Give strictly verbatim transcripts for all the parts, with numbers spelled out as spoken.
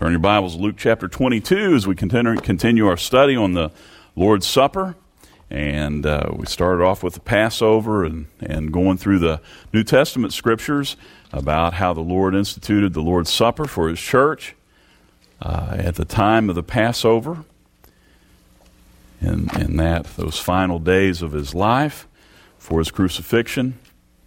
Turn your Bibles to Luke chapter twenty-two as we continue, continue our study on the Lord's Supper. And uh, we started off with the Passover and, and going through the New Testament scriptures about how the Lord instituted the Lord's Supper for His church uh, at the time of the Passover, in, in that those final days of His life for His crucifixion.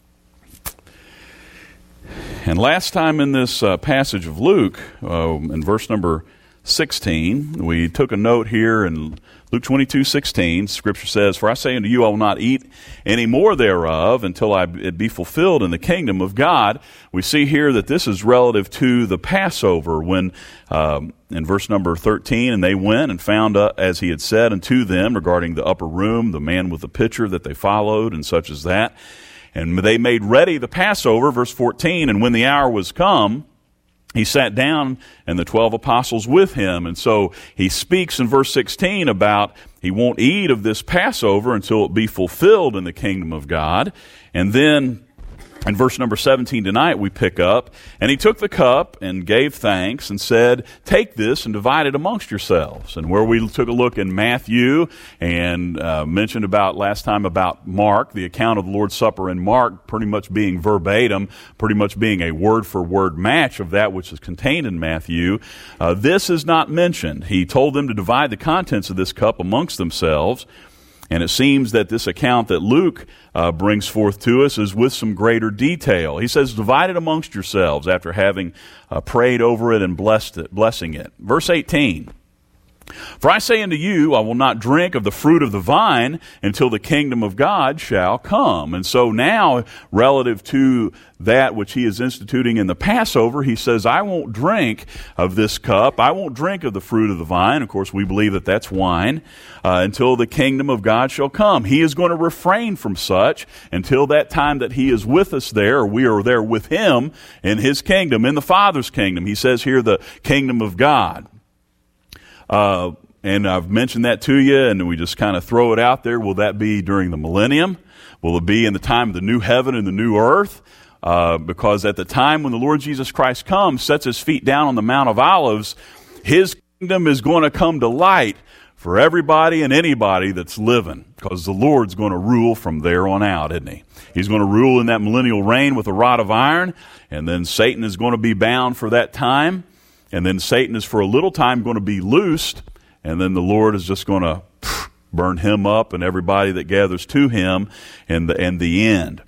And last time in this uh, passage of Luke, uh, in verse number sixteen, we took a note here in Luke twenty-two sixteen. Scripture says, "For I say unto you, I will not eat any more thereof until I, it be fulfilled in the kingdom of God." We see here that this is relative to the Passover when, um, in verse number thirteen, "And they went and found, uh, as he had said unto them regarding the upper room, the man with the pitcher that they followed, and such as that. And they made ready the Passover," verse fourteen, "and when the hour was come, he sat down and the twelve apostles with him." And so he speaks in verse sixteen about he won't eat of this Passover until it be fulfilled in the kingdom of God. And then in verse number seventeen tonight we pick up, "And he took the cup and gave thanks and said, Take this and divide it amongst yourselves." And where we took a look in Matthew and uh, mentioned about last time about Mark, the account of the Lord's Supper in Mark pretty much being verbatim, pretty much being a word-for-word match of that which is contained in Matthew, uh, this is not mentioned. He told them to divide the contents of this cup amongst themselves. And it seems that this account that Luke uh, brings forth to us is with some greater detail. He says, "Divide it amongst yourselves," after having uh, prayed over it and blessed it, blessing it. Verse eighteen, "For I say unto you, I will not drink of the fruit of the vine until the kingdom of God shall come." And so now, relative to that which he is instituting in the Passover, he says, I won't drink of this cup. I won't drink of the fruit of the vine. Of course, we believe that that's wine, uh, until the kingdom of God shall come. He is going to refrain from such until that time that he is with us there, or we are there with him in his kingdom, in the Father's kingdom. He says here, the kingdom of God. Uh, and I've mentioned that to you, and we just kind of throw it out there. Will that be during the millennium? Will it be in the time of the new heaven and the new earth? Uh, because at the time when the Lord Jesus Christ comes, sets his feet down on the Mount of Olives, his kingdom is going to come to light for everybody and anybody that's living, because the Lord's going to rule from there on out, isn't he? He's going to rule in that millennial reign with a rod of iron, and then Satan is going to be bound for that time. And then Satan is for a little time going to be loosed, and then the Lord is just going to burn him up and everybody that gathers to him in the, in the end.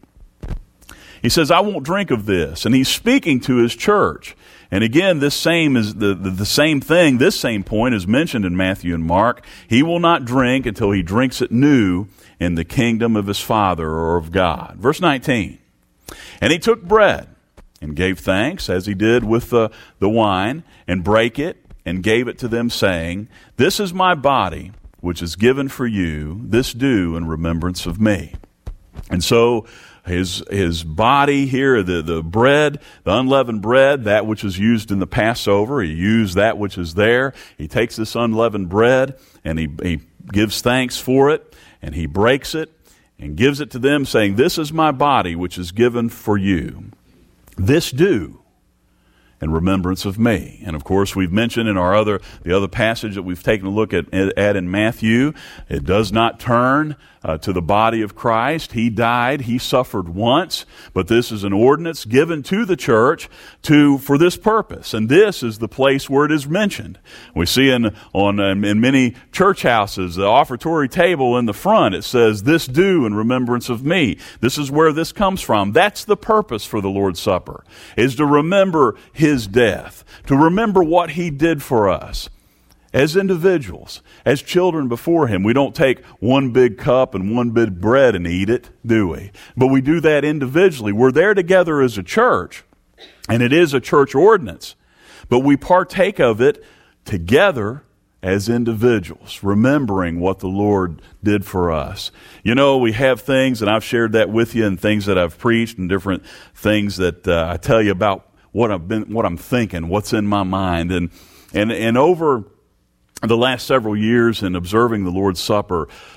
He says, I won't drink of this. And he's speaking to his church. And again, this same is the, the, the same thing, this same point is mentioned in Matthew and Mark. He will not drink until he drinks it new in the kingdom of his Father or of God. Verse nineteen, "And he took bread and gave thanks, as he did with the, the wine, and brake it, and gave it to them, saying, This is my body, which is given for you. This do in remembrance of me." And so his his body here, the, the bread, the unleavened bread, that which is used in the Passover, he used that which is there. He takes this unleavened bread, and he, he gives thanks for it, and he breaks it, and gives it to them, saying, This is my body, which is given for you. This do in remembrance of me. And of course, we've mentioned in our other, the other passage that we've taken a look at, at in Matthew, it does not turn uh, to the body of Christ. He died, he suffered once, but this is an ordinance given to the church to, for this purpose. And this is the place where it is mentioned. We see in, on, in many church houses, the offertory table in the front, it says, This do in remembrance of me. This is where this comes from. That's the purpose for the Lord's Supper, is to remember his death, to remember what he did for us. As individuals, as children before him, we don't take one big cup and one big bread and eat it, do we? But we do that individually. We're there together as a church, and it is a church ordinance. But we partake of it together as individuals, remembering what the Lord did for us. You know, we have things, and I've shared that with you, and things that I've preached, and different things that uh, I tell you about what I've been, what I'm thinking, what's in my mind, and and and over the last several years in observing the Lord's Supper,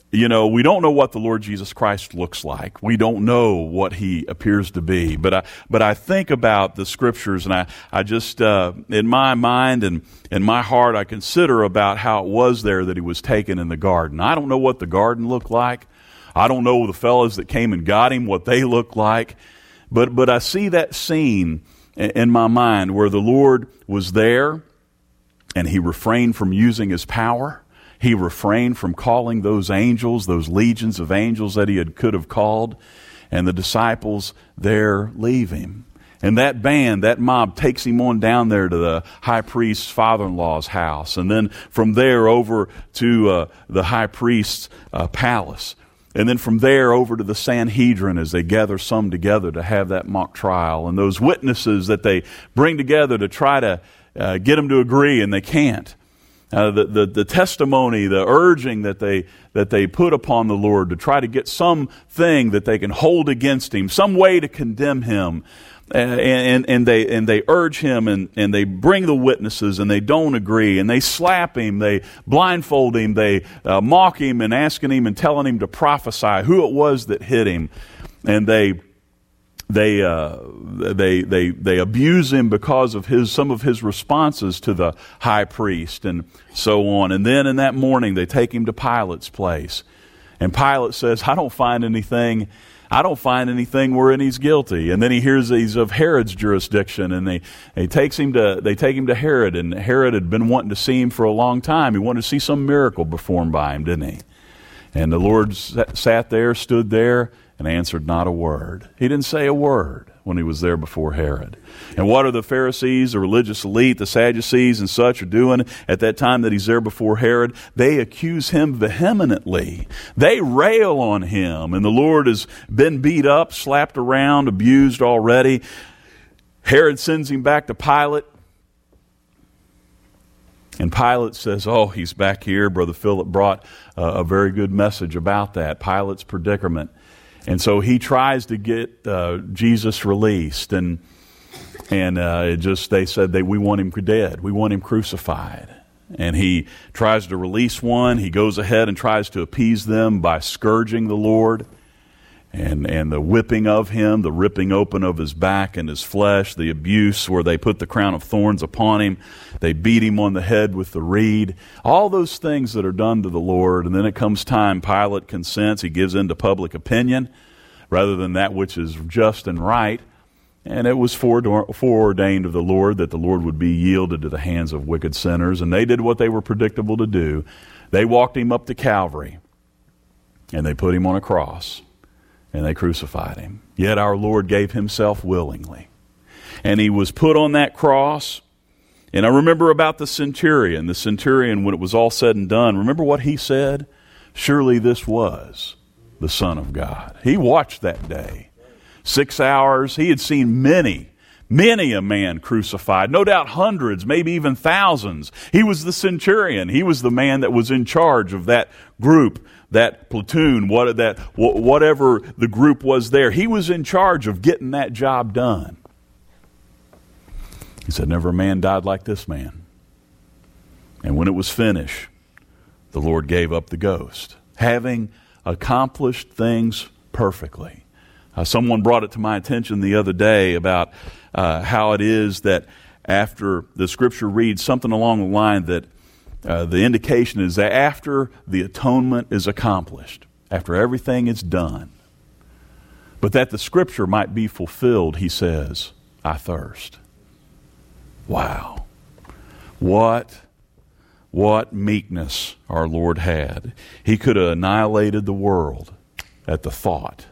you know, we don't know what the Lord Jesus Christ looks like. We don't know what he appears to be. But I, but I think about the scriptures, and I, I just, uh, in my mind and in my heart, I consider about how it was there that he was taken in the garden. I don't know what the garden looked like. I don't know the fellows that came and got him, what they looked like. But, but I see that scene in my mind where the Lord was there and he refrained from using his power. He refrained from calling those angels, those legions of angels that he had, could have called, and the disciples there leave him. And that band, that mob takes him on down there to the high priest's father-in-law's house, and then from there over to uh, the high priest's uh, palace. And then from there over to the Sanhedrin as they gather some together to have that mock trial. And those witnesses that they bring together to try to uh, get them to agree, and they can't. Uh, the, the the testimony, the urging that they that they put upon the Lord to try to get something that they can hold against him, some way to condemn him, uh, and and they and they urge him, and, and they bring the witnesses, and they don't agree, and they slap him, they blindfold him, they uh, mock him, and asking him and telling him to prophesy who it was that hit him, and they. They uh, they they they abuse him because of his some of his responses to the high priest and so on. And then in that morning they take him to Pilate's place, and Pilate says, "I don't find anything. I don't find anything wherein he's guilty." And then he hears he's of Herod's jurisdiction, and they they takes him to they take him to Herod, and Herod had been wanting to see him for a long time. He wanted to see some miracle performed by him, didn't he? And the Lord sat there, stood there, and answered not a word. He didn't say a word when he was there before Herod. And what are the Pharisees, the religious elite, the Sadducees and such are doing at that time that he's there before Herod? They accuse him vehemently. They rail on him. And the Lord has been beat up, slapped around, abused already. Herod sends him back to Pilate. And Pilate says, oh, he's back here. Brother Philip brought uh, a very good message about that, Pilate's predicament. And so he tries to get uh, Jesus released, and and uh, it just they said they we want him dead, we want him crucified. And he tries to release one. He goes ahead and tries to appease them by scourging the Lord, and and the whipping of him, the ripping open of his back and his flesh, the abuse where they put the crown of thorns upon him, they beat him on the head with the reed, all those things that are done to the Lord. And then it comes time, Pilate consents, he gives in to public opinion rather than that which is just and right. And it was foreordained of the Lord that the Lord would be yielded to the hands of wicked sinners, and they did what they were predictable to do. They walked him up to Calvary, and they put him on a cross, and they crucified him. Yet our Lord gave himself willingly. And he was put on that cross. And I remember about the centurion. The centurion, when it was all said and done, remember what he said? Surely this was the Son of God. He watched that day. Six hours. He had seen many, many a man crucified. No doubt hundreds, maybe even thousands. He was the centurion. He was the man that was in charge of that group, that platoon, what that whatever the group was there. He was in charge of getting that job done. He said, never a man died like this man. And when it was finished, the Lord gave up the ghost, having accomplished things perfectly. Uh, someone brought it to my attention the other day about uh, how it is that after the scripture reads something along the line that uh, the indication is that after the atonement is accomplished, after everything is done, but that the scripture might be fulfilled, he says, I thirst. Wow. What, what meekness our Lord had. He could have annihilated the world at the thought.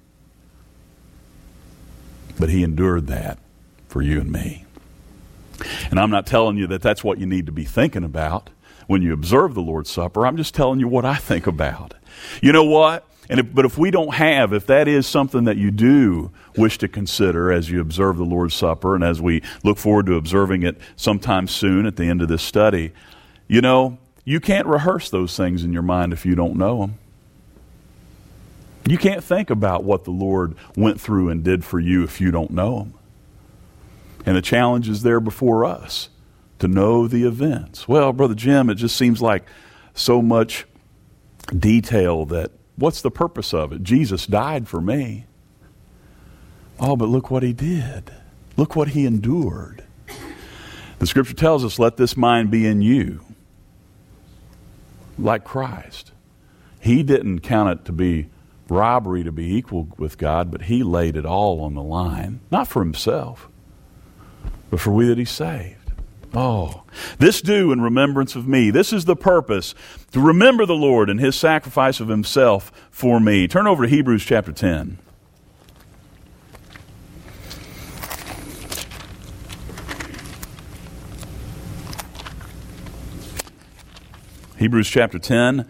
But he endured that for you and me. And I'm not telling you that that's what you need to be thinking about when you observe the Lord's Supper. I'm just telling you what I think about. You know what? And if, but if we don't have, if that is something that you do wish to consider as you observe the Lord's Supper, and as we look forward to observing it sometime soon at the end of this study, you know, you can't rehearse those things in your mind if you don't know them. You can't think about what the Lord went through and did for you if you don't know Him. And the challenge is there before us to know the events. Well, Brother Jim, it just seems like so much detail that, what's the purpose of it? Jesus died for me. Oh, but look what he did. Look what he endured. The scripture tells us, let this mind be in you, like Christ. He didn't count it to be robbery to be equal with God, but he laid it all on the line, not for himself, but for we that he saved. Oh, this do in remembrance of me. This is the purpose, to remember the Lord and his sacrifice of himself for me. Turn over to Hebrews chapter ten. Hebrews chapter ten.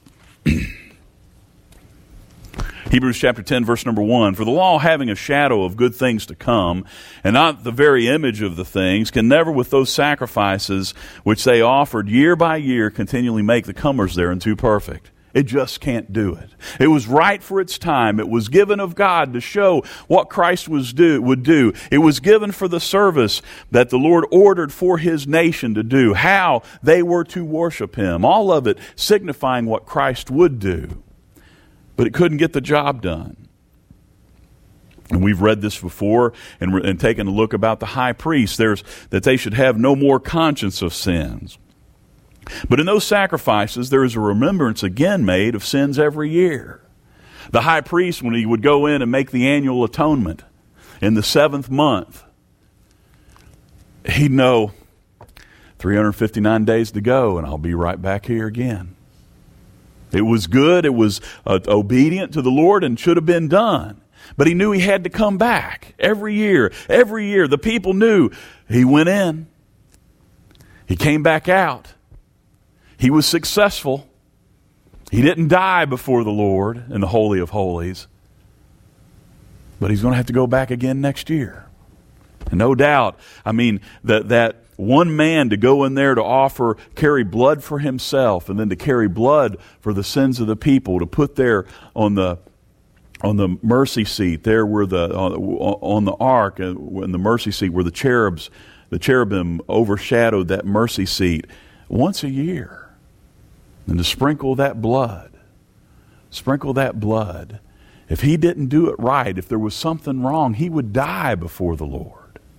Hebrews chapter ten, verse number one. For the law, having a shadow of good things to come, and not the very image of the things, can never with those sacrifices which they offered year by year continually make the comers thereunto perfect. It just can't do it. It was right for its time. It was given of God to show what Christ was do, would do. It was given for the service that the Lord ordered for his nation to do, how they were to worship him. All of it signifying what Christ would do. But it couldn't get the job done. And we've read this before and, and taken a look about the high priest. There's that they should have no more conscience of sins. But in those sacrifices, there is a remembrance again made of sins every year. The high priest, when he would go in and make the annual atonement in the seventh month, he'd know three hundred fifty-nine days to go, and I'll be right back here again. It was good, it was uh, obedient to the Lord and should have been done. But he knew he had to come back every year. Every year, the people knew he went in. He came back out. He was successful. He didn't die before the Lord in the Holy of Holies. But he's going to have to go back again next year. And no doubt, I mean, that that one man to go in there to offer, carry blood for himself, and then to carry blood for the sins of the people, to put there on the on the mercy seat, there where the on, on the ark, in the mercy seat where the cherubs, the cherubim overshadowed that mercy seat once a year, and to sprinkle that blood, sprinkle that blood. If he didn't do it right, if there was something wrong, he would die before the Lord.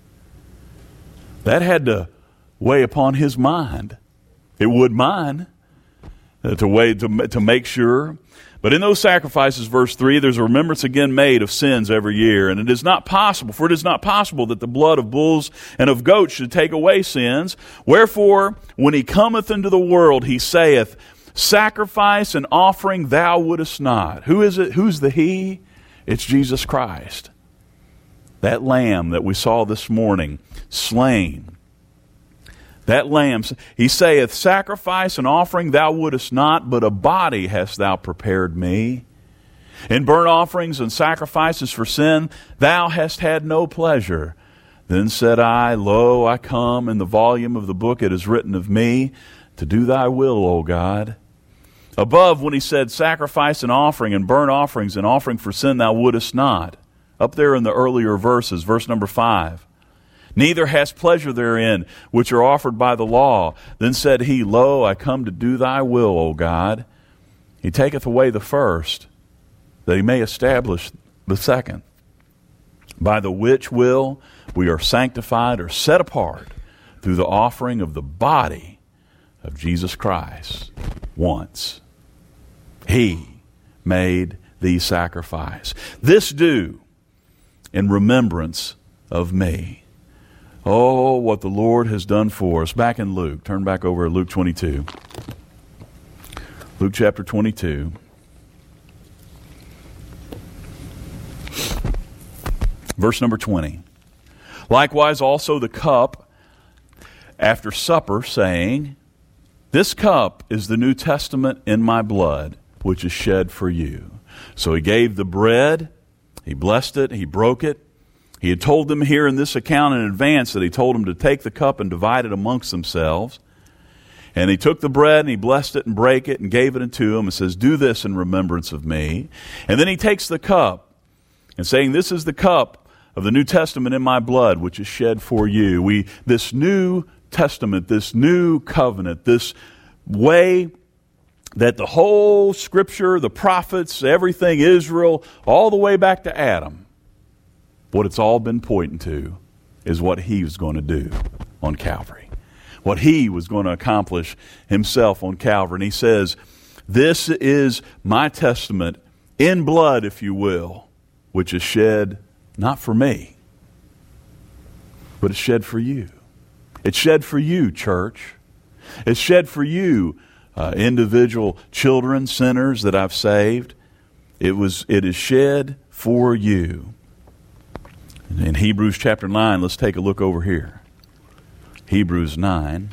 That had to weigh upon his mind. It would mine, uh, to weigh to to make sure. But in those sacrifices, verse three, there's a remembrance again made of sins every year. And it is not possible, for it is not possible that the blood of bulls and of goats should take away sins. Wherefore, when he cometh into the world, he saith, sacrifice and offering thou wouldest not. Who is it? Who's the he? It's Jesus Christ. That lamb that we saw this morning, slain. That lamb, he saith, sacrifice and offering thou wouldest not, but a body hast thou prepared me. In burnt offerings and sacrifices for sin, thou hast had no pleasure. Then said I, lo, I come, in the volume of the book it is written of me, to do thy will, O God. Above, when he said, sacrifice and offering and burnt offerings and offering for sin thou wouldest not. Up there in the earlier verses, verse number five. Neither hast pleasure therein, which are offered by the law. Then said he, lo, I come to do thy will, O God. He taketh away the first, that he may establish the second. By the which will we are sanctified or set apart through the offering of the body of Jesus Christ once. He made the sacrifice. This do in remembrance of me. Oh, what the Lord has done for us. Back in Luke. Turn back over to Luke twenty-two. Luke chapter twenty-two. Verse number twenty. Likewise also the cup after supper, saying, this cup is the New Testament in my blood, which is shed for you. So he gave the bread. He blessed it. He broke it. He had told them here in this account in advance that he told them to take the cup and divide it amongst themselves. And he took the bread and he blessed it and brake it and gave it unto them and says, do this in remembrance of me. And then he takes the cup and saying, this is the cup of the New Testament in my blood, which is shed for you. We, this New Testament, this new covenant, this way that the whole Scripture, the prophets, everything, Israel, all the way back to Adam, what it's all been pointing to is what he was going to do on Calvary. What he was going to accomplish himself on Calvary. And he says, this is my testament in blood, if you will, which is shed not for me, but it's shed for you. It's shed for you, church. It's shed for you, uh, individual children, sinners that I've saved. It was. It is shed for you. In Hebrews chapter nine, let's take a look over here. Hebrews nine.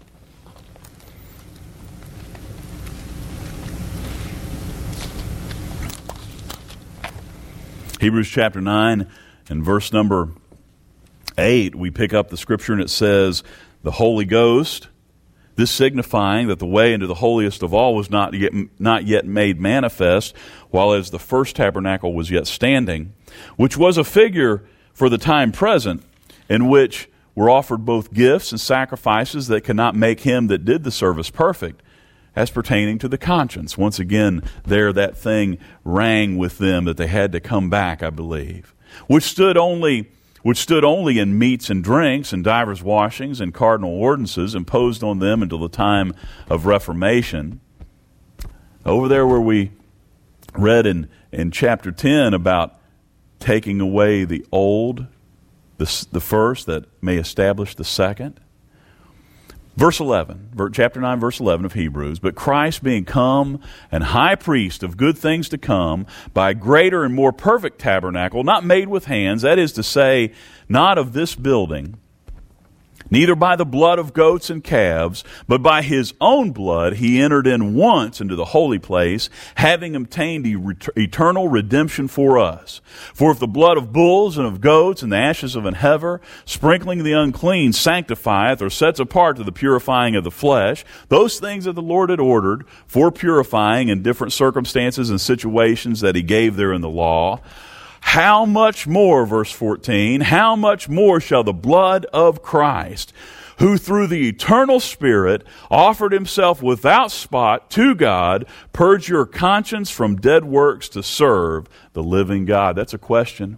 Hebrews chapter nine and verse number eight, we pick up the scripture and it says, the Holy Ghost, this signifying that the way into the holiest of all was not yet, not yet made manifest, while as the first tabernacle was yet standing, which was a figure for the time present, in which were offered both gifts and sacrifices that cannot make him that did the service perfect, as pertaining to the conscience. Once again, there that thing rang with them that they had to come back, I believe, which stood only which stood only in meats and drinks and divers washings and cardinal ordinances imposed on them until the time of Reformation. Over there where we read in, in chapter ten about taking away the old, the, the first that may establish the second. Verse eleven, chapter nine, verse eleven of Hebrews, but Christ being come and high priest of good things to come, by a greater and more perfect tabernacle, not made with hands, that is to say, not of this building, neither by the blood of goats and calves, but by his own blood he entered in once into the holy place, having obtained eternal redemption for us. For if the blood of bulls and of goats and the ashes of an heifer, sprinkling the unclean, sanctifieth or sets apart to the purifying of the flesh, those things that the Lord had ordered for purifying in different circumstances and situations that he gave there in the law, how much more, verse fourteen, how much more shall the blood of Christ, who through the eternal Spirit offered himself without spot to God, purge your conscience from dead works to serve the living God? That's a question.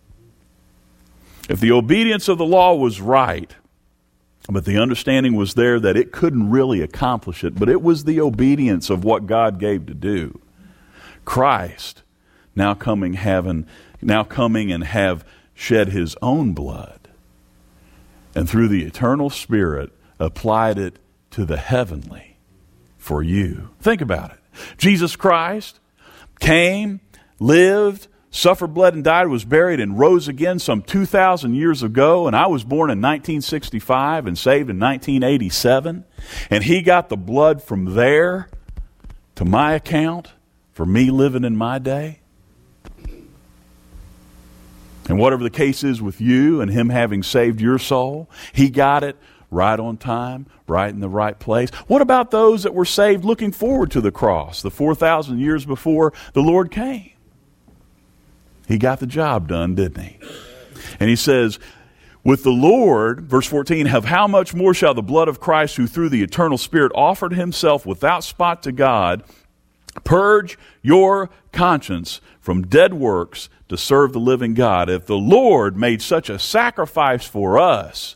If the obedience of the law was right, but the understanding was there that it couldn't really accomplish it, but it was the obedience of what God gave to do, Christ now coming having now coming and have shed his own blood, and through the eternal Spirit applied it to the heavenly for you. Think about it. Jesus Christ came, lived, suffered, bled, and died, was buried, and rose again some two thousand years ago, and I was born in nineteen sixty-five and saved in nineteen eighty-seven, and he got the blood from there to my account for me living in my day. And whatever the case is with you and him having saved your soul, he got it right on time, right in the right place. What about those that were saved looking forward to the cross, the four thousand years before the Lord came? He got the job done, didn't he? And he says, with the Lord, verse fourteen, have how much more shall the blood of Christ, who through the eternal Spirit offered himself without spot to God, purge your conscience from dead works to serve the living God? If the Lord made such a sacrifice for us,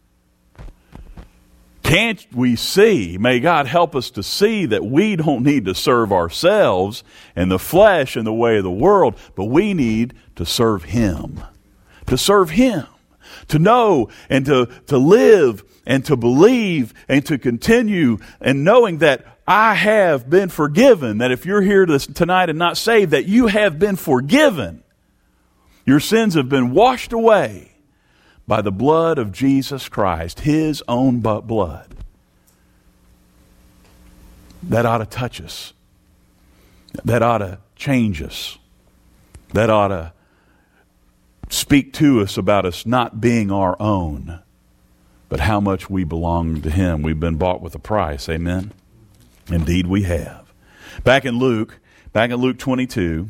can't we see, may God help us to see that we don't need to serve ourselves and the flesh and the way of the world, but we need to serve him. To serve him. To know and to, to live and to believe and to continue, and knowing that I have been forgiven, that if you're here this, tonight and not saved, that you have been forgiven. Your sins have been washed away by the blood of Jesus Christ, his own blood. That ought to touch us. That ought to change us. That ought to speak to us about us not being our own, but how much we belong to him. We've been bought with a price. Amen? Indeed we have. Back in Luke, back in Luke twenty-two,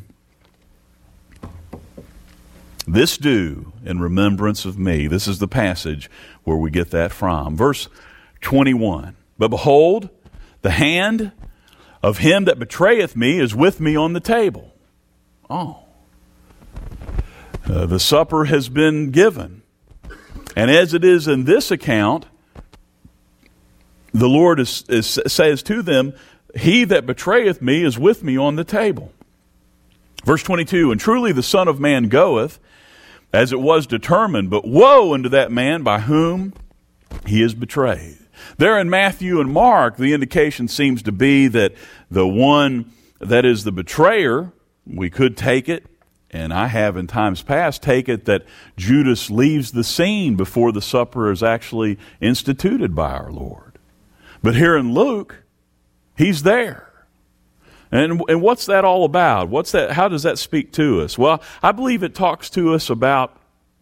this do in remembrance of me. This is the passage where we get that from. Verse twenty-one. But behold, the hand of him that betrayeth me is with me on the table. Oh. Uh, the supper has been given. And as it is in this account, the Lord is, is, says to them, he that betrayeth me is with me on the table. Verse twenty-two, and truly the Son of Man goeth, as it was determined, but woe unto that man by whom he is betrayed. There in Matthew and Mark, the indication seems to be that the one that is the betrayer, we could take it, and I have in times past take it, that Judas leaves the scene before the supper is actually instituted by our Lord. But here in Luke, he's there. And, and what's that all about? What's that? How does that speak to us? Well, I believe it talks to us about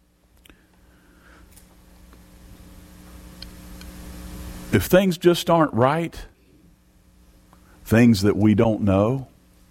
if things just aren't right, things that we don't know,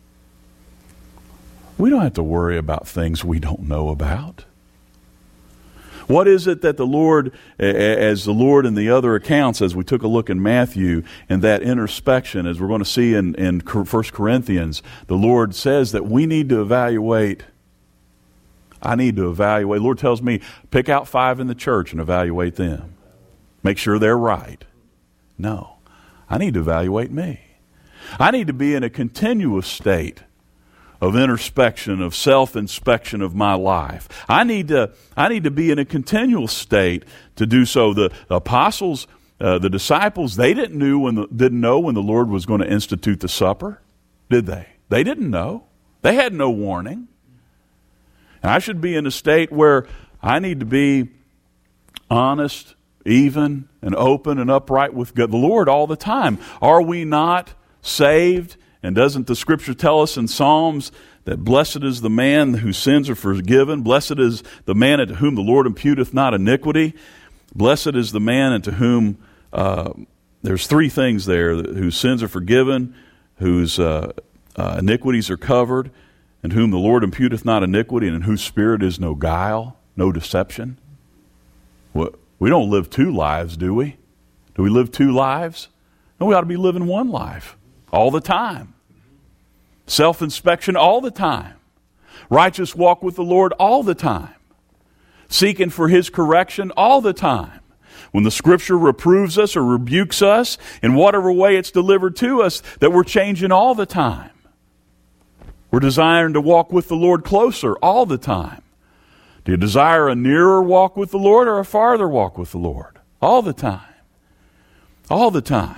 we don't have to worry about things we don't know about. What is it that the Lord, as the Lord in the other accounts, as we took a look in Matthew, and that introspection, as we're going to see in, in First Corinthians, the Lord says that we need to evaluate. I need to evaluate. The Lord tells me, pick out five in the church and evaluate them. Make sure they're right. No, I need to evaluate me. I need to be in a continuous state of introspection, of self-inspection of my life. I need to, I need to be in a continual state to do so. The apostles, uh, the disciples, they didn't knew when the, didn't know when the Lord was going to institute the supper, did they? They didn't know. They had no warning. And I should be in a state where I need to be honest, even, and open and upright with God, the Lord all the time. Are we not saved? And doesn't the Scripture tell us in Psalms that blessed is the man whose sins are forgiven? Blessed is the man unto whom the Lord imputeth not iniquity. Blessed is the man unto whom, uh, there's three things there, whose sins are forgiven, whose uh, uh, iniquities are covered, and whom the Lord imputeth not iniquity, and in whose spirit is no guile, no deception. What? We don't live two lives, do we? Do we live two lives? No, we ought to be living one life all the time. Self-inspection all the time. Righteous walk with the Lord all the time. Seeking for His correction all the time. When the Scripture reproves us or rebukes us, in whatever way it's delivered to us, that we're changing all the time. We're desiring to walk with the Lord closer all the time. Do you desire a nearer walk with the Lord or a farther walk with the Lord? All the time. All the time.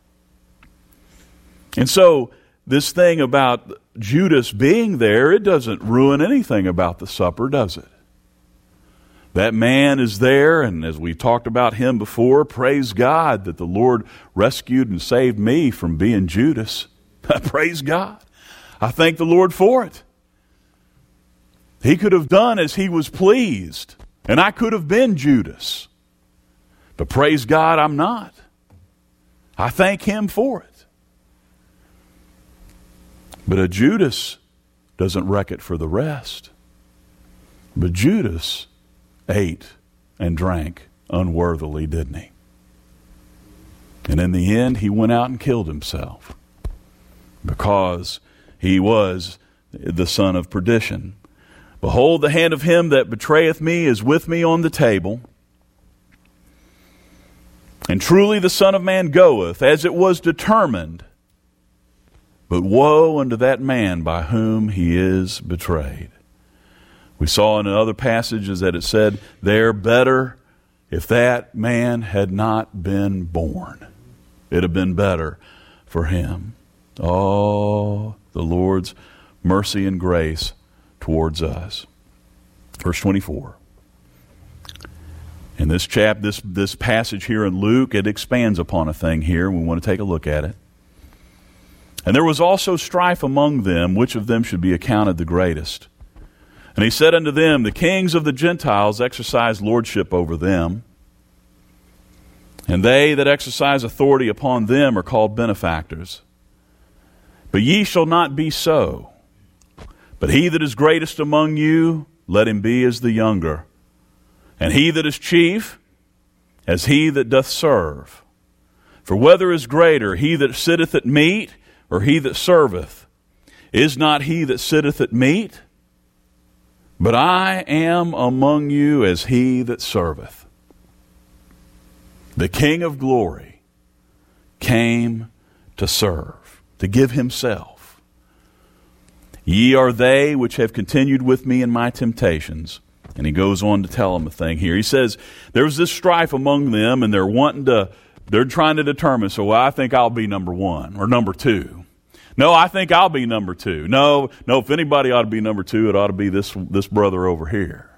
And so, this thing about Judas being there, it doesn't ruin anything about the supper, does it? That man is there, and as we talked about him before, praise God that the Lord rescued and saved me from being Judas. Praise God. I thank the Lord for it. He could have done as he was pleased, and I could have been Judas. But praise God, I'm not. I thank Him for it. But a Judas doesn't wreck it for the rest. But Judas ate and drank unworthily, didn't he? And in the end, he went out and killed himself because he was the son of perdition. Behold, the hand of him that betrayeth me is with me on the table. And truly the Son of Man goeth, as it was determined. But woe unto that man by whom he is betrayed. We saw in other passages that it said, there better if that man had not been born. It'd have been better for him. Oh, the Lord's mercy and grace towards us. Verse twenty-four. In this chap, this, this passage here in Luke, it expands upon a thing here, and we want to take a look at it. And there was also strife among them, which of them should be accounted the greatest. And he said unto them, the kings of the Gentiles exercise lordship over them, and they that exercise authority upon them are called benefactors. But ye shall not be so. But he that is greatest among you, let him be as the younger. And he that is chief, as he that doth serve. For whether is greater, he that sitteth at meat, or he that serveth? Is not he that sitteth at meat? But I am among you as he that serveth. The King of glory came to serve, to give himself. Ye are they which have continued with me in my temptations. And he goes on to tell them a thing here. He says, there's this strife among them, and they're wanting to, they're trying to determine, so well, I think I'll be number one or number two. No, I think I'll be number two. No, no, if anybody ought to be number two, it ought to be this, this brother over here.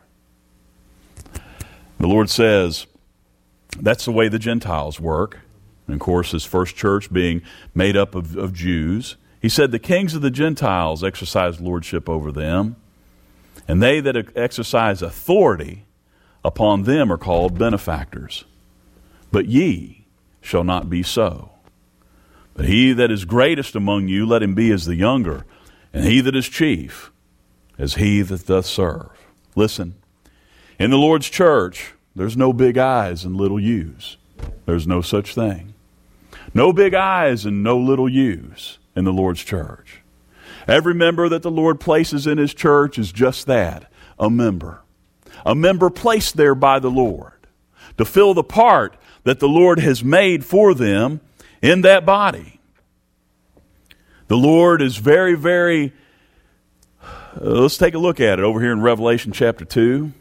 The Lord says, that's the way the Gentiles work. And of course, his first church being made up of, of Jews. He said, the kings of the Gentiles exercise lordship over them, and they that exercise authority upon them are called benefactors. But ye shall not be so. But he that is greatest among you, let him be as the younger, and he that is chief, as he that doth serve. Listen, in the Lord's church, there's no big I's and little U's. There's no such thing. No big I's and no little U's in the Lord's church. Every member that the Lord places in his church is just that, a member. A member placed there by the Lord to fill the part that the Lord has made for them in that body. The Lord is very, very, uh, let's take a look at it over here in Revelation chapter two.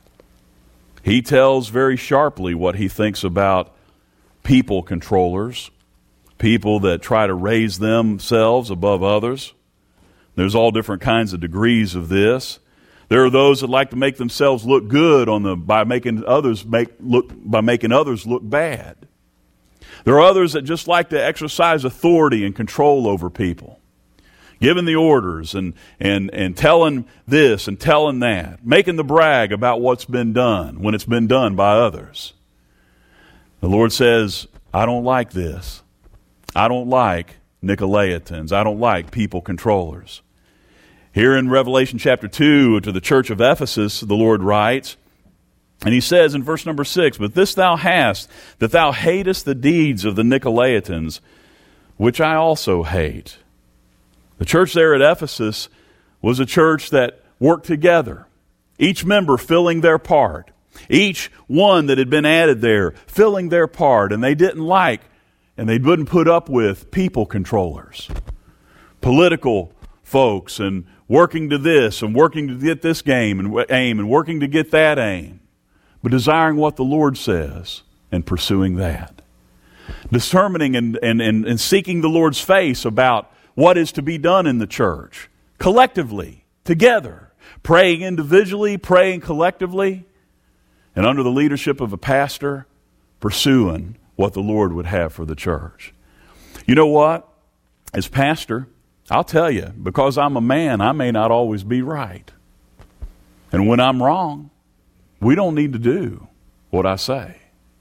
He tells very sharply what he thinks about people controllers, people that try to raise themselves above others. There's all different kinds of degrees of this. There are those that like to make themselves look good on the by making others make look by making others look bad. There are others that just like to exercise authority and control over people, giving the orders and and and telling this and telling that, making the brag about what's been done when it's been done by others. The Lord says, I don't like this. I don't like Nicolaitans. I don't like people controllers. Here in Revelation chapter two, to the church of Ephesus, the Lord writes, and he says in verse number six, but this thou hast, that thou hatest the deeds of the Nicolaitans, which I also hate. The church there at Ephesus was a church that worked together, each member filling their part, each one that had been added there filling their part, and they didn't like and they wouldn't put up with people controllers, political folks, and working to this and working to get this game and aim and working to get that aim, but desiring what the Lord says and pursuing that. Determining and, and, and, and seeking the Lord's face about what is to be done in the church, collectively, together, praying individually, praying collectively, and under the leadership of a pastor, pursuing what the Lord would have for the church. You know what? As pastor, I'll tell you, because I'm a man, I may not always be right. And when I'm wrong, we don't need to do what I say.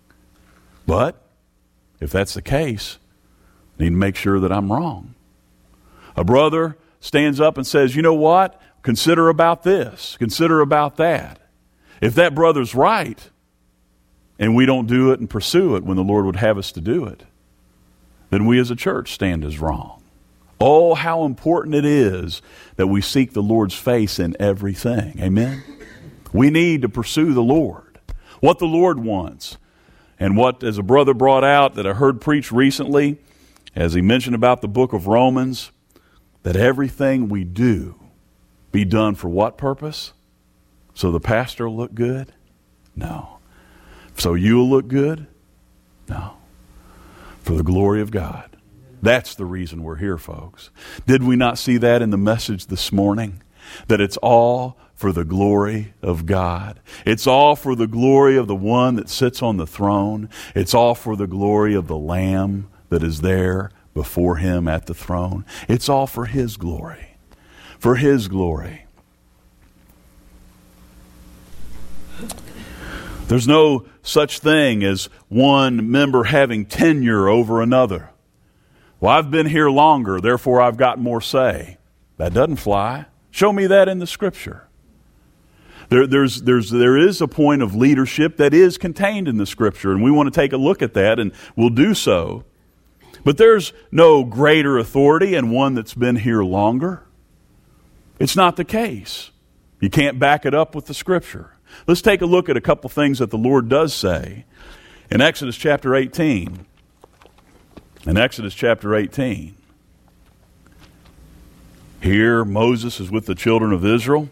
But if that's the case, I need to make sure that I'm wrong. A brother stands up and says, you know what? Consider about this. Consider about that. If that brother's right, and we don't do it and pursue it when the Lord would have us to do it, then we as a church stand as wrong. Oh, how important it is that we seek the Lord's face in everything. Amen? We need to pursue the Lord, what the Lord wants. And what, as a brother brought out that I heard preached recently, as he mentioned about the book of Romans, that everything we do be done for what purpose? So the pastor will look good? No. So you'll look good? No. For the glory of God. That's the reason we're here, folks. Did we not see that in the message this morning? That it's all for the glory of God. It's all for the glory of the one that sits on the throne. It's all for the glory of the Lamb that is there before him at the throne. It's all for his glory. For his glory. There's no such thing as one member having tenure over another. Well, I've been here longer, therefore I've got more say. That doesn't fly. Show me that in the Scripture. There, there's, there's, there is a point of leadership that is contained in the Scripture, and we want to take a look at that, and we'll do so. But there's no greater authority and one that's been here longer. It's not the case. You can't back it up with the Scripture. Let's take a look at a couple things that the Lord does say in Exodus chapter eighteen. In Exodus chapter eighteen. Here Moses is with the children of Israel.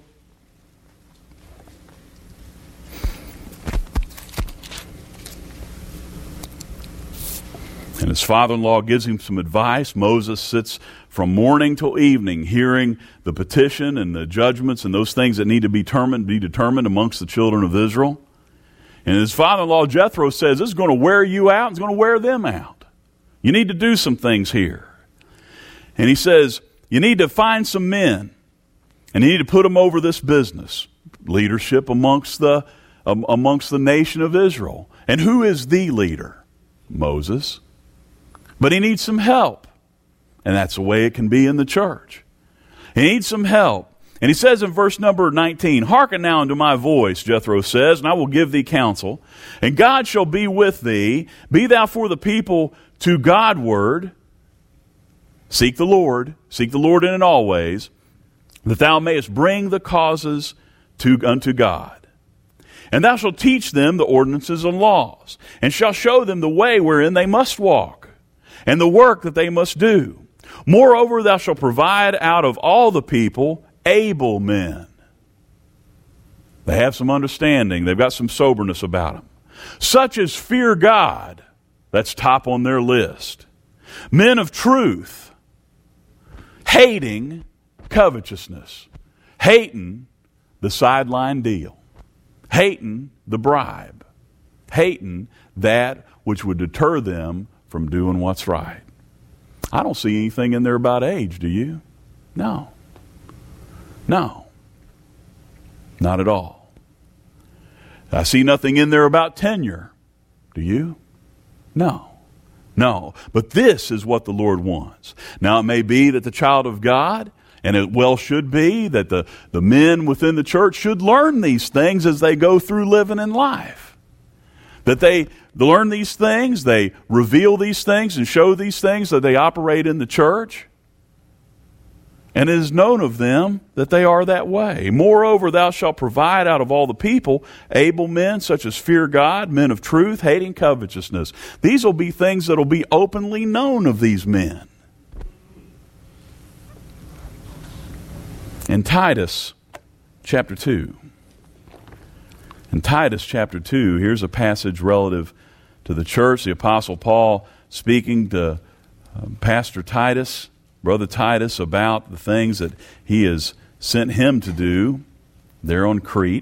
And his father-in-law gives him some advice. Moses sits from morning till evening hearing the petition and the judgments and those things that need to be determined, be determined amongst the children of Israel. And his father-in-law Jethro says, this is going to wear you out. It's going to wear them out. You need to do some things here. And he says, you need to find some men and you need to put them over this business. Leadership amongst the, um, amongst the nation of Israel. And who is the leader? Moses. But he needs some help. And that's the way it can be in the church. He needs some help. And he says in verse number nineteen, hearken now unto my voice, Jethro says, and I will give thee counsel. And God shall be with thee. Be thou for the people to Godward. Seek the Lord. Seek the Lord in it always. That thou mayest bring the causes to unto God. And thou shalt teach them the ordinances and laws. And shalt show them the way wherein they must walk. And the work that they must do. Moreover, thou shalt provide out of all the people able men. They have some understanding. They've got some soberness about them. Such as fear God. That's top on their list. Men of truth. Hating covetousness. Hating the sideline deal. Hating the bribe. Hating that which would deter them from doing what's right. I don't see anything in there about age, do you? No. No. Not at all. I see nothing in there about tenure. Do you? No. No. But this is what the Lord wants. Now it may be that the child of God, and it well should be, that the, the men within the church should learn these things as they go through living in life. That they learn these things, they reveal these things and show these things, that they operate in the church. And it is known of them that they are that way. Moreover, thou shalt provide out of all the people able men such as fear God, men of truth, hating covetousness. These will be things that will be openly known of these men. In Titus chapter two. In Titus chapter two, here's a passage relative to the church. The Apostle Paul speaking to um, Pastor Titus, Brother Titus, about the things that he has sent him to do there on Crete.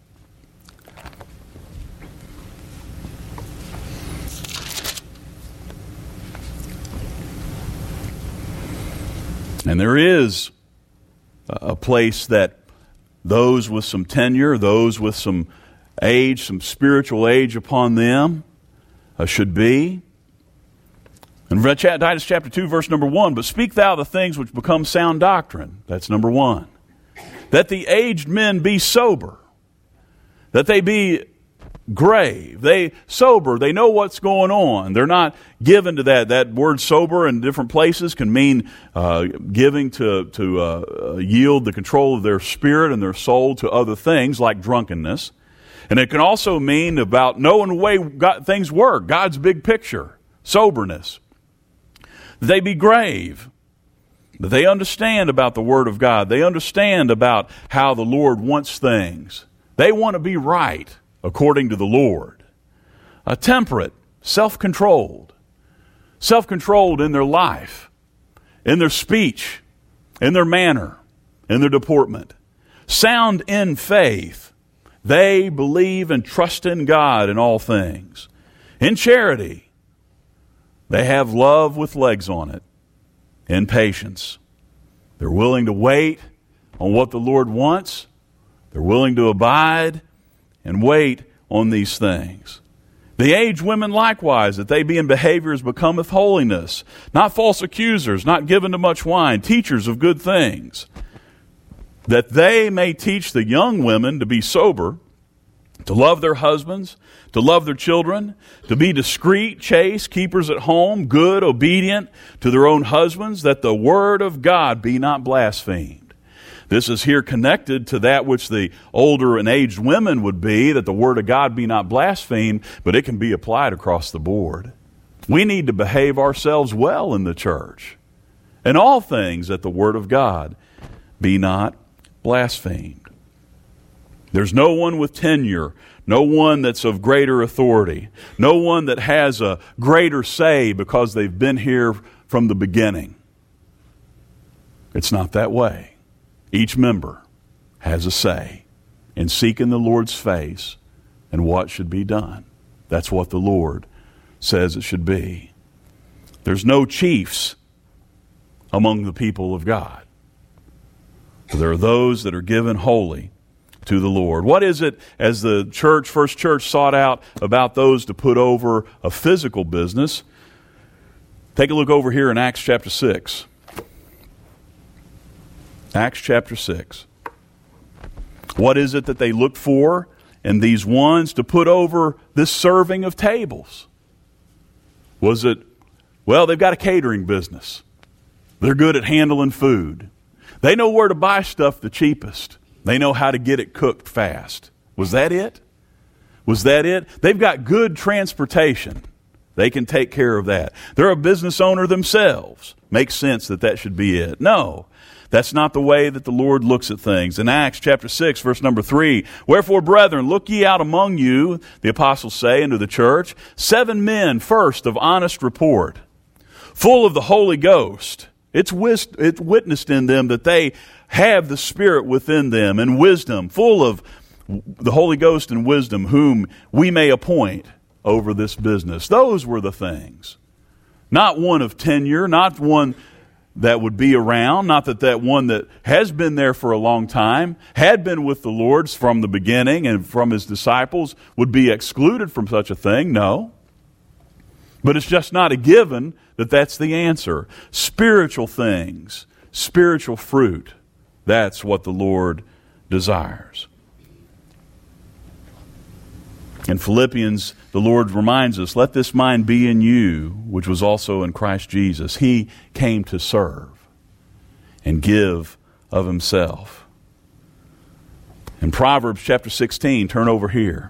And there is a place that those with some tenure, those with some age, some spiritual age upon them uh, should be. In Titus chapter two, verse number one, but speak thou the things which become sound doctrine. That's number one. That the aged men be sober. That they be grave. They sober. They know what's going on. They're not given to that. That word sober in different places can mean uh, giving to, to uh, yield the control of their spirit and their soul to other things like drunkenness. And it can also mean about knowing the way God, things work, God's big picture, soberness. They be grave. That they understand about the Word of God. They understand about how the Lord wants things. They want to be right according to the Lord. Uh, temperate, self-controlled. Self-controlled in their life, in their speech, in their manner, in their deportment. Sound in faith. They believe and trust in God in all things. In charity, they have love with legs on it. In patience, they're willing to wait on what the Lord wants. They're willing to abide and wait on these things. The aged women likewise, that they be in behaviors becometh holiness, not false accusers, not given to much wine, teachers of good things, that they may teach the young women to be sober, to love their husbands, to love their children, to be discreet, chaste, keepers at home, good, obedient to their own husbands, that the word of God be not blasphemed. This is here connected to that which the older and aged women would be, that the word of God be not blasphemed, but it can be applied across the board. We need to behave ourselves well in the church. In all things, that the word of God be not blasphemed. There's no one with tenure, no one that's of greater authority, no one that has a greater say because they've been here from the beginning. It's not that way. Each member has a say in seeking the Lord's face and what should be done. That's what the Lord says it should be. There's no chiefs among the people of God. There are those that are given wholly to the Lord. What is it, as the church, first church sought out about those to put over a physical business? Take a look over here in Acts chapter six. Acts chapter six. What is it that they looked for in these ones to put over this serving of tables? Was it, well, they've got a catering business. They're good at handling food. They know where to buy stuff the cheapest. They know how to get it cooked fast. Was that it? Was that it? They've got good transportation. They can take care of that. They're a business owner themselves. Makes sense that that should be it. No, that's not the way that the Lord looks at things. In Acts chapter six, verse number three, wherefore, brethren, look ye out among you, the apostles say unto the church, seven men first of honest report, full of the Holy Ghost. It's, wis- it's witnessed in them that they have the Spirit within them and wisdom, full of the Holy Ghost and wisdom, whom we may appoint over this business. Those were the things. Not one of tenure, not one that would be around, not that that one that has been there for a long time, had been with the Lord from the beginning and from his disciples, would be excluded from such a thing. No. But it's just not a given that that's the answer. Spiritual things, spiritual fruit, that's what the Lord desires. In Philippians, the Lord reminds us, let this mind be in you, which was also in Christ Jesus. He came to serve and give of himself. In Proverbs chapter sixteen, turn over here.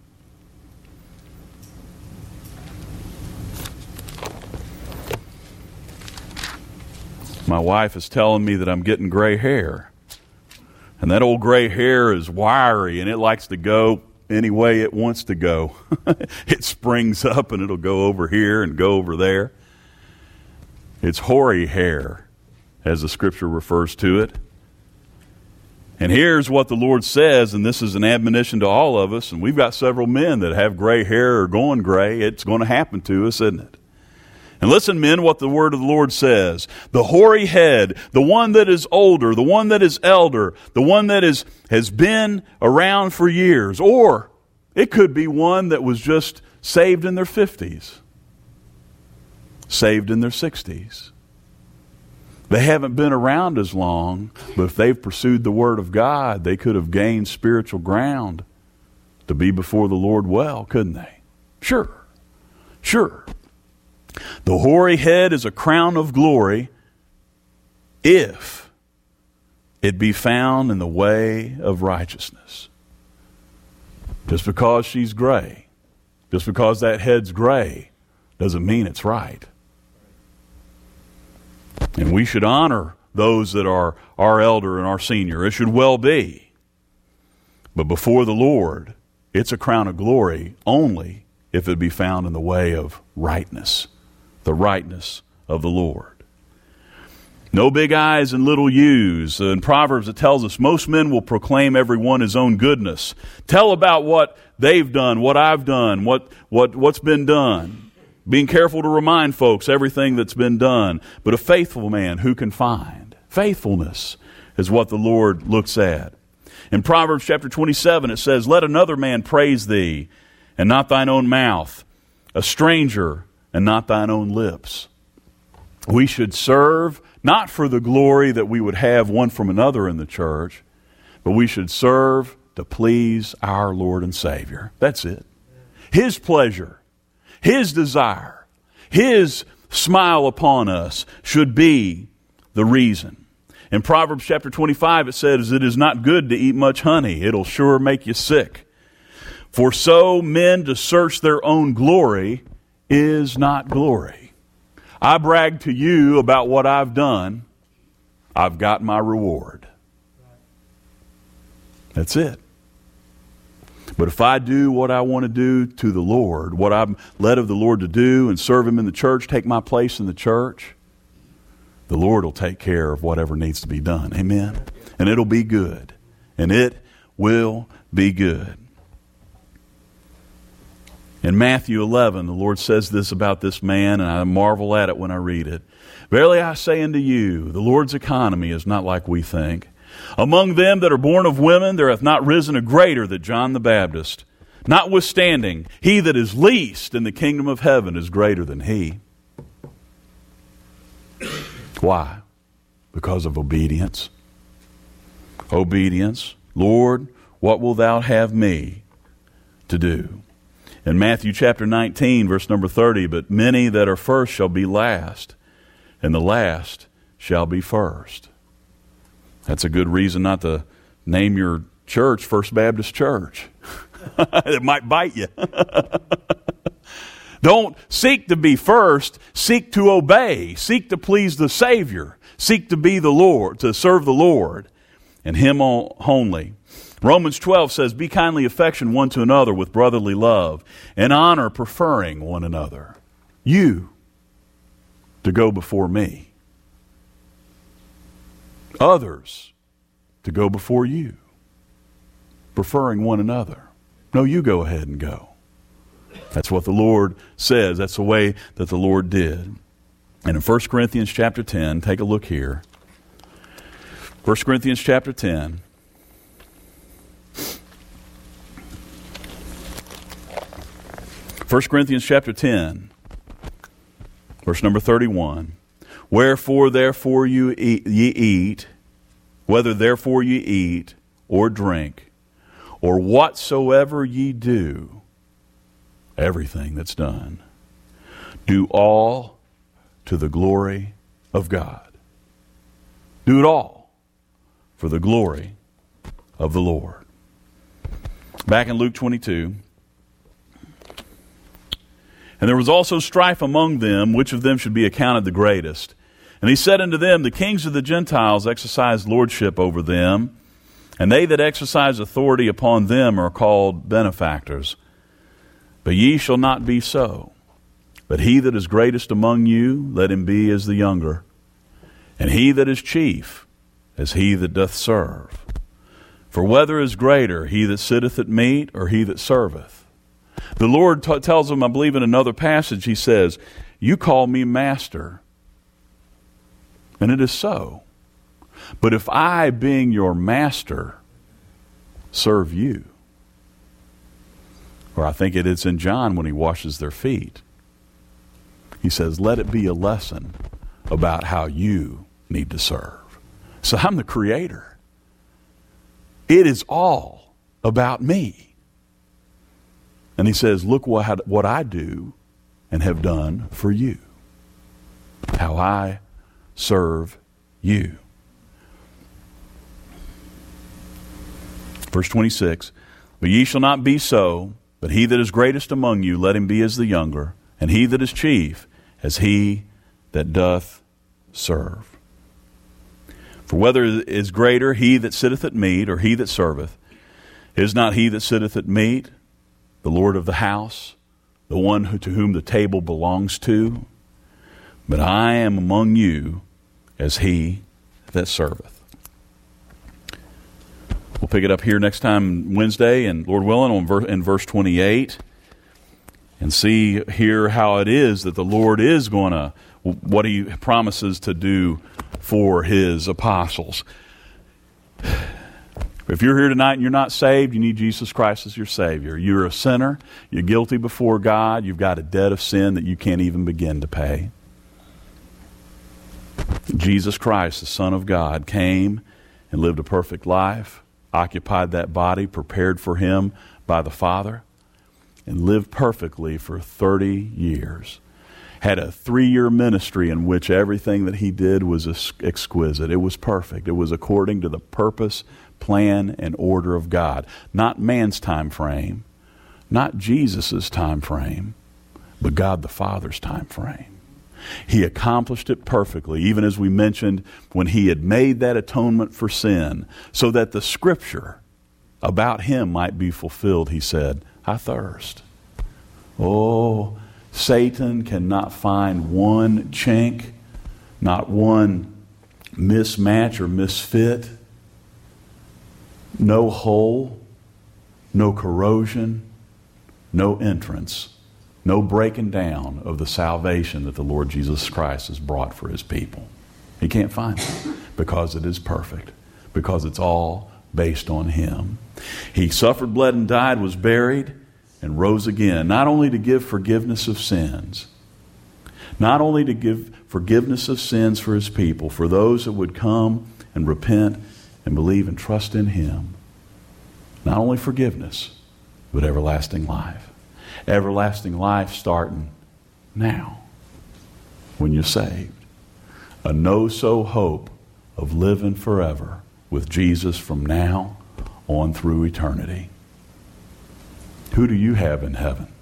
My wife is telling me that I'm getting gray hair. And that old gray hair is wiry and it likes to go any way it wants to go. It springs up and it'll go over here and go over there. It's hoary hair, as the scripture refers to it. And here's what the Lord says, and this is an admonition to all of us, and we've got several men that have gray hair or going gray. It's going to happen to us, isn't it? And listen, men, what the word of the Lord says. The hoary head, the one that is older, the one that is elder, the one that is has been around for years. Or it could be one that was just saved in their fifties, saved in their sixties. They haven't been around as long, but if they've pursued the word of God, they could have gained spiritual ground to be before the Lord well, couldn't they? Sure, sure. The hoary head is a crown of glory if it be found in the way of righteousness. Just because she's gray, just because that head's gray, doesn't mean it's right. And we should honor those that are our elder and our senior. It should well be. But before the Lord, it's a crown of glory only if it be found in the way of rightness. The rightness of the Lord. No big I's and little U's. In Proverbs it tells us most men will proclaim every one his own goodness. Tell about what they've done, what I've done, what, what, what's been done. Being careful to remind folks everything that's been done. But a faithful man who can find? Faithfulness is what the Lord looks at. In Proverbs chapter twenty-seven it says, let another man praise thee, and not thine own mouth, a stranger, and not thine own lips. We should serve not for the glory that we would have one from another in the church, but we should serve to please our Lord and Savior. That's it. His pleasure, His desire, His smile upon us should be the reason. In Proverbs chapter twenty-five, it says, it is not good to eat much honey. It'll sure make you sick. For so men to search their own glory is not glory. I brag to you about what I've done. I've got my reward. That's it. But if I do what I want to do to the Lord, what I'm led of the Lord to do and serve Him in the church, take my place in the church, the Lord will take care of whatever needs to be done. Amen? And it'll be good. And it will be good. In Matthew eleven, the Lord says this about this man, and I marvel at it when I read it. Verily I say unto you, the Lord's economy is not like we think. Among them that are born of women, there hath not risen a greater than John the Baptist. Notwithstanding, he that is least in the kingdom of heaven is greater than he. Why? Because of obedience. Obedience. Lord, what wilt thou have me to do? In Matthew chapter nineteen, verse number thirty, but many that are first shall be last, and the last shall be first. That's a good reason not to name your church First Baptist Church. It might bite you. Don't seek to be first. Seek to obey. Seek to please the Savior. Seek to be the Lord, to serve the Lord, and Him only. Romans twelve says, be kindly affectioned one to another with brotherly love, and honor, preferring one another. You to go before me. Others to go before you, preferring one another. No, you go ahead and go. That's what the Lord says. That's the way that the Lord did. And in First Corinthians chapter ten, take a look here. First Corinthians chapter ten. First Corinthians chapter ten, verse number thirty-one. Wherefore, therefore, you eat, ye eat, whether therefore ye eat or drink, or whatsoever ye do, everything that's done, do all to the glory of God. Do it all for the glory of the Lord. Back in Luke twenty-two. And there was also strife among them, which of them should be accounted the greatest. And he said unto them, the kings of the Gentiles exercise lordship over them, and they that exercise authority upon them are called benefactors. But ye shall not be so. But he that is greatest among you, let him be as the younger. And he that is chief, as he that doth serve. For whether is greater, he that sitteth at meat, or he that serveth? The Lord t- tells them, I believe in another passage, He says, you call me master. And it is so. But if I, being your master, serve you. Or I think it is in John when He washes their feet. He says, let it be a lesson about how you need to serve. So I'm the creator. It is all about me. And He says, look what, what I do and have done for you. How I serve you. Verse twenty-six, but ye shall not be so, but he that is greatest among you, let him be as the younger, and he that is chief, as he that doth serve. For whether is greater he that sitteth at meat, or he that serveth, is not he that sitteth at meat the Lord of the house, the one who, to whom the table belongs to? But I am among you as he that serveth. We'll pick it up here next time Wednesday, and Lord willing, on ver- in verse twenty-eight, and see here how it is that the Lord is going to, what He promises to do for His apostles. If you're here tonight and you're not saved, you need Jesus Christ as your Savior. You're a sinner. You're guilty before God. You've got a debt of sin that you can't even begin to pay. Jesus Christ, the Son of God, came and lived a perfect life, occupied that body prepared for him by the Father, and lived perfectly for thirty years. Had a three-year ministry in which everything that he did was exquisite. It was perfect. It was according to the purpose, plan, and order of God. Not man's time frame, not Jesus' time frame, but God the Father's time frame. He accomplished it perfectly, even as we mentioned, when he had made that atonement for sin, so that the scripture about him might be fulfilled. He said, I thirst. Oh, Satan cannot find one chink, not one mismatch or misfit, no hole, no corrosion, no entrance, no breaking down of the salvation that the Lord Jesus Christ has brought for his people. He can't find it because it is perfect, because it's all based on him. He suffered, bled, and died, was buried, and rose again, not only to give forgiveness of sins, not only to give forgiveness of sins for his people, for those that would come and repent and believe and trust in him. Not only forgiveness, but everlasting life. Everlasting life starting now, when you're saved. A no-so hope of living forever with Jesus from now on through eternity. Who do you have in heaven?